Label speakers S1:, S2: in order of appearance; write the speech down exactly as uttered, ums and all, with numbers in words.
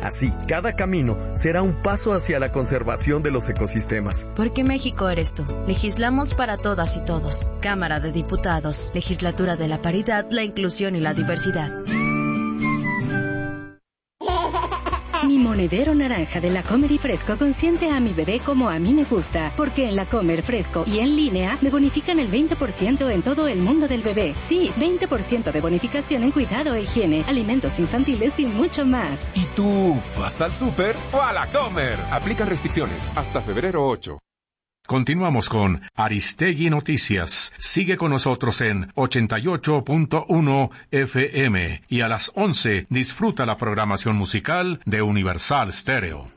S1: Así, cada camino será un paso hacia la conservación de los ecosistemas.
S2: Porque México eres tú. Legislamos para todas y todos. Cámara de Diputados. Legislatura de la Paridad, la Inclusión y la Diversidad.
S3: Mi monedero naranja de La Comer y Fresco consiente a mi bebé como a mí me gusta, porque en La Comer Fresco y en línea me bonifican el veinte por ciento en todo el mundo del bebé. Sí, veinte por ciento de bonificación en cuidado e higiene, alimentos infantiles y mucho más.
S4: ¿Y tú vas al súper o a La Comer? Aplican restricciones hasta febrero ocho.
S5: Continuamos con Aristegui Noticias. Sigue con nosotros en ochenta y ocho punto uno F M y a las once disfruta la programación musical de Universal Stereo.